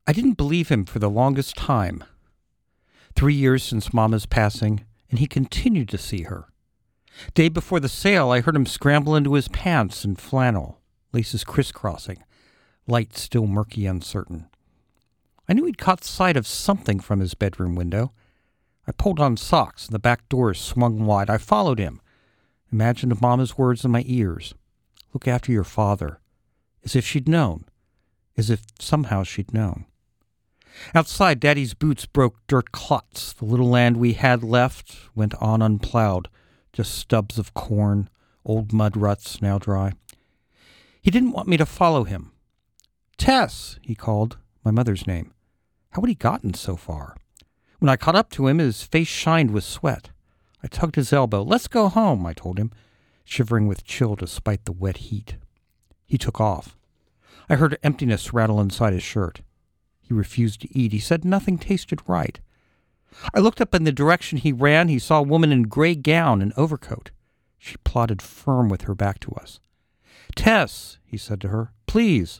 I didn't believe him for the longest time. 3 years since Mama's passing, and he continued to see her. Day before the sale, I heard him scramble into his pants and flannel, laces crisscrossing, light still murky, uncertain. I knew he'd caught sight of something from his bedroom window. I pulled on socks, and the back door swung wide. I followed him, imagined Mama's words in my ears. Look after your father. As if she'd known. As if somehow she'd known. Outside, Daddy's boots broke dirt clots. The little land we had left went on unplowed, just stubs of corn, old mud ruts now dry. He didn't want me to follow him. Tess, he called, my mother's name. How had he gotten so far? When I caught up to him, his face shined with sweat. I tugged his elbow. Let's go home, I told him, shivering with chill despite the wet heat. He took off. I heard emptiness rattle inside his shirt. He refused to eat. He said nothing tasted right. I looked up in the direction he ran. He saw a woman in gray gown and overcoat. She plodded firm with her back to us. Tess, he said to her, please.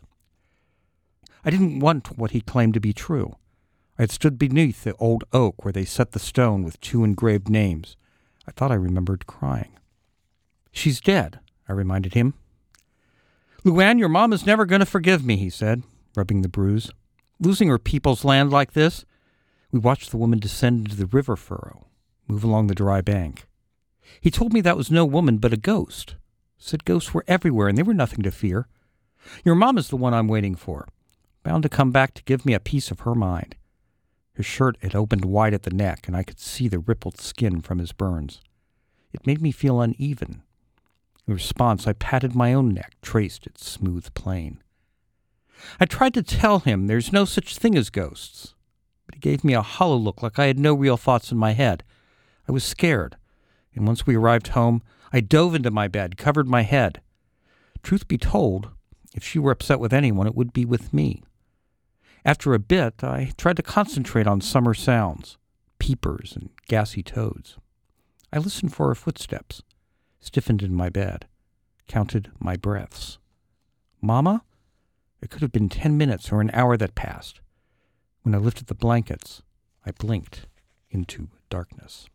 I didn't want what he claimed to be true. I had stood beneath the old oak where they set the stone with 2 engraved names. I thought I remembered crying. She's dead, I reminded him. Luann, your mom is never going to forgive me, he said, rubbing the bruise. Losing her people's land like this. We watched the woman descend into the river furrow, move along the dry bank. He told me that was no woman but a ghost. Said ghosts were everywhere and they were nothing to fear. Your mom is the one I'm waiting for, bound to come back to give me a piece of her mind. His shirt had opened wide at the neck, and I could see the rippled skin from his burns. It made me feel uneven. In response, I patted my own neck, traced its smooth plane. I tried to tell him there's no such thing as ghosts, but he gave me a hollow look like I had no real thoughts in my head. I was scared, and once we arrived home, I dove into my bed, covered my head. Truth be told, if she were upset with anyone, it would be with me. After a bit, I tried to concentrate on summer sounds, peepers and gassy toads. I listened for her footsteps, stiffened in my bed, counted my breaths. Mama? It could have been 10 minutes or an hour that passed. When I lifted the blankets, I blinked into darkness.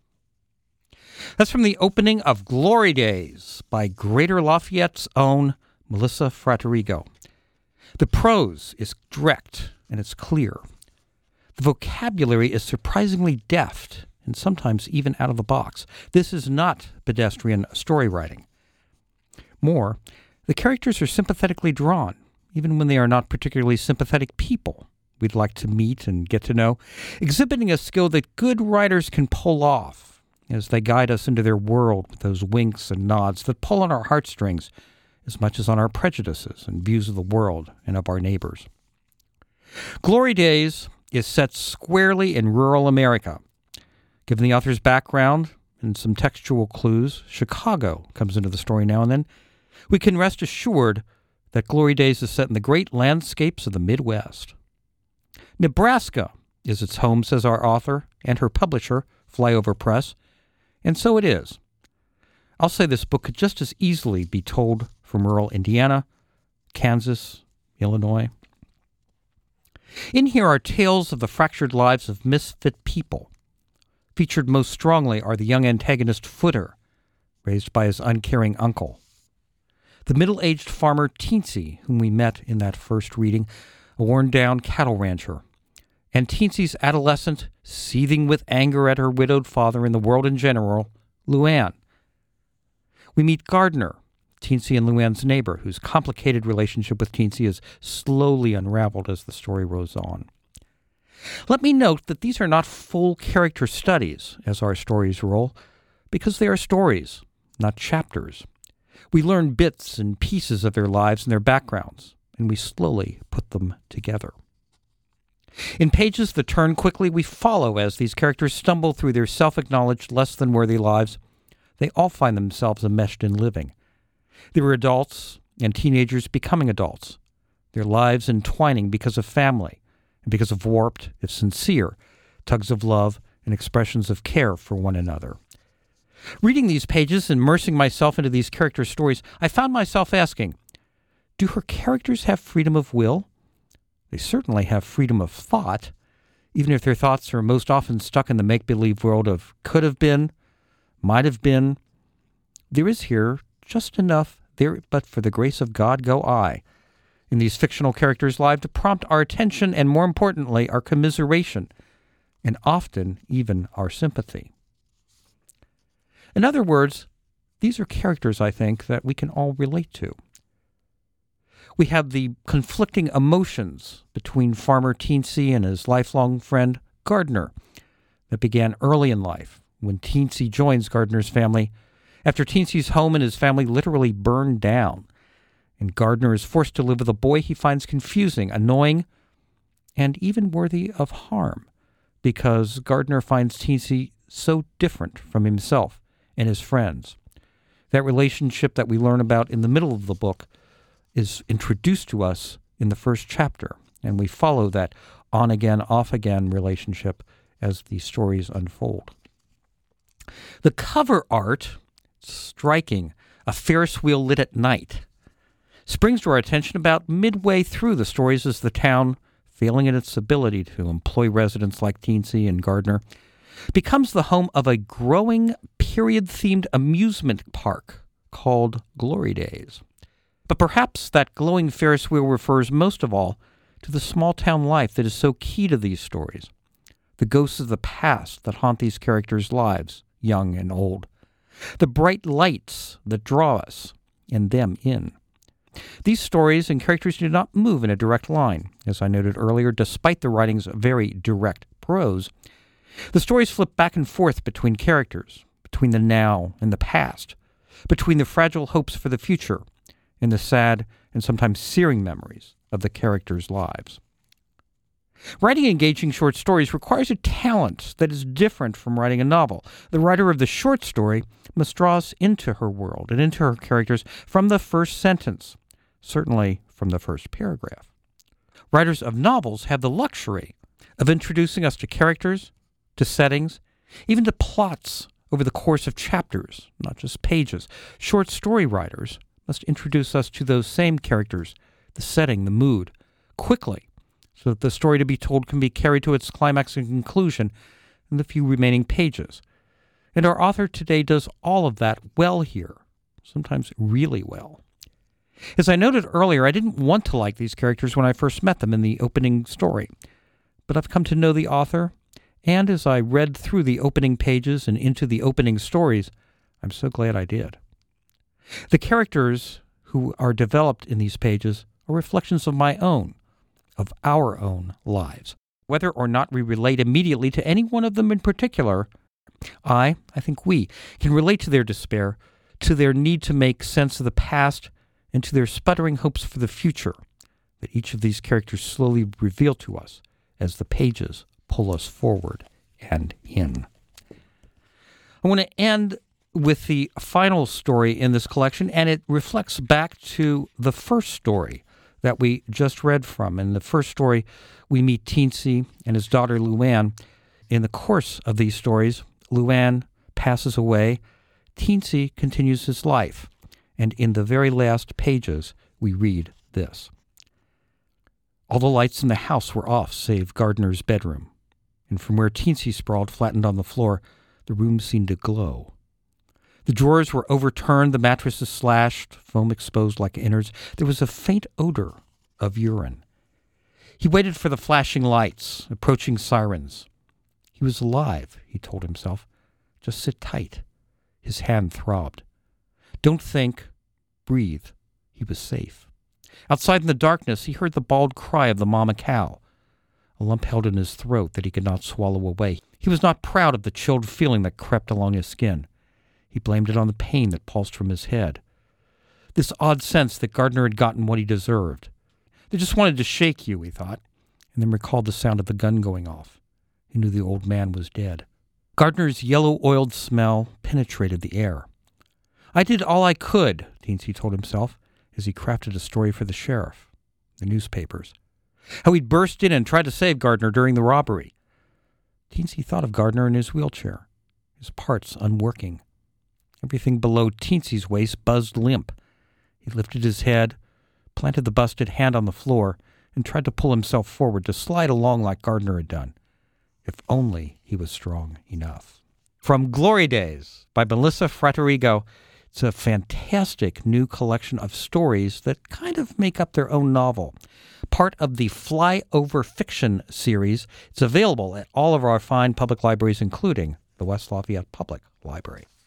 That's from the opening of Glory Days by Greater Lafayette's own Melissa Fraterigo. The prose is direct and it's clear. The vocabulary is surprisingly deft and sometimes even out of the box. This is not pedestrian story writing. More, the characters are sympathetically drawn, even when they are not particularly sympathetic people we'd like to meet and get to know, exhibiting a skill that good writers can pull off as they guide us into their world with those winks and nods that pull on our heartstrings as much as on our prejudices and views of the world and of our neighbors. Glory Days is set squarely in rural America. Given the author's background and some textual clues, Chicago comes into the story now and then. We can rest assured that Glory Days is set in the great landscapes of the Midwest. Nebraska is its home, says our author and her publisher, Flyover Press, and so it is. I'll say this book could just as easily be told from rural Indiana, Kansas, Illinois. In here are tales of the fractured lives of misfit people. Featured most strongly are the young antagonist Footer, raised by his uncaring uncle. The middle-aged farmer Teensy, whom we met in that first reading, a worn-down cattle rancher, and Teensy's adolescent, seething with anger at her widowed father and the world in general, Luann. We meet Gardner, Teensy and Luann's neighbor, whose complicated relationship with Teensy is slowly unraveled as the story rolls on. Let me note that these are not full character studies as our stories roll, because they are stories, not chapters. We learn bits and pieces of their lives and their backgrounds, and we slowly put them together. In pages that turn quickly, we follow as these characters stumble through their self-acknowledged less-than-worthy lives. They all find themselves enmeshed in living. They were adults and teenagers becoming adults, their lives entwining because of family and because of warped, if sincere, tugs of love and expressions of care for one another. Reading these pages and immersing myself into these character stories, I found myself asking, do her characters have freedom of will? They certainly have freedom of thought, even if their thoughts are most often stuck in the make-believe world of could have been, might have been. There is here just enough there, but for the grace of God go I, in these fictional characters' lives to prompt our attention and, more importantly, our commiseration, and often even our sympathy. In other words, these are characters, I think, that we can all relate to. We have the conflicting emotions between Farmer Teensy and his lifelong friend, Gardner, that began early in life when Teensy joins Gardner's family after Teensy's home and his family literally burned down, and Gardner is forced to live with a boy he finds confusing, annoying, and even worthy of harm, because Gardner finds Teensy so different from himself and his friends. That relationship that we learn about in the middle of the book is introduced to us in the first chapter, and we follow that on-again, off-again relationship as the stories unfold. The cover art, striking, a Ferris wheel lit at night, springs to our attention about midway through the stories as the town, failing in its ability to employ residents like Teensy and Gardner, becomes the home of a growing period-themed amusement park called Glory Days. But perhaps that glowing Ferris wheel refers most of all to the small-town life that is so key to these stories, the ghosts of the past that haunt these characters' lives, young and old, the bright lights that draw us and them in. These stories and characters do not move in a direct line, as I noted earlier, despite the writing's very direct prose. The stories flip back and forth between characters, between the now and the past, between the fragile hopes for the future and the sad and sometimes searing memories of the characters' lives. Writing engaging short stories requires a talent that is different from writing a novel. The writer of the short story must draw us into her world and into her characters from the first sentence, certainly from the first paragraph. Writers of novels have the luxury of introducing us to characters, to settings, even to plots over the course of chapters, not just pages. Short story writers must introduce us to those same characters, the setting, the mood, quickly, so that the story to be told can be carried to its climax and conclusion in the few remaining pages. And our author today does all of that well here, sometimes really well. As I noted earlier, I didn't want to like these characters when I first met them in the opening story, but I've come to know the author, and as I read through the opening pages and into the opening stories, I'm so glad I did. The characters who are developed in these pages are reflections of my own, of our own lives. Whether or not we relate immediately to any one of them in particular, I think we, can relate to their despair, to their need to make sense of the past, and to their sputtering hopes for the future that each of these characters slowly reveal to us as the pages pull us forward and in. I want to end with the final story in this collection, and it reflects back to the first story that we just read from. In the first story, we meet Teensy and his daughter Luann. In the course of these stories, Luann passes away. Teensy continues his life. And in the very last pages, we read this. All the lights in the house were off save Gardner's bedroom. And from where Teensy sprawled flattened on the floor, the room seemed to glow. The drawers were overturned, the mattresses slashed, foam exposed like innards. There was a faint odor of urine. He waited for the flashing lights, approaching sirens. He was alive, he told himself. Just sit tight. His hand throbbed. Don't think. Breathe. He was safe. Outside in the darkness, he heard the bawled cry of the mama cow. A lump held in his throat that he could not swallow away. He was not proud of the chilled feeling that crept along his skin. He blamed it on the pain that pulsed from his head. This odd sense that Gardner had gotten what he deserved. They just wanted to shake you, he thought, and then recalled the sound of the gun going off. He knew the old man was dead. Gardner's yellow-oiled smell penetrated the air. I did all I could, Teensy told himself, as he crafted a story for the sheriff, the newspapers. How he'd burst in and tried to save Gardner during the robbery. Teensy thought of Gardner in his wheelchair, his parts unworking. Everything below Teensy's waist buzzed limp. He lifted his head, planted the busted hand on the floor, and tried to pull himself forward to slide along like Gardner had done. If only he was strong enough. From Glory Days by Melissa Fraterigo. It's a fantastic new collection of stories that kind of make up their own novel. Part of the Flyover Fiction series. It's available at all of our fine public libraries, including the West Lafayette Public Library.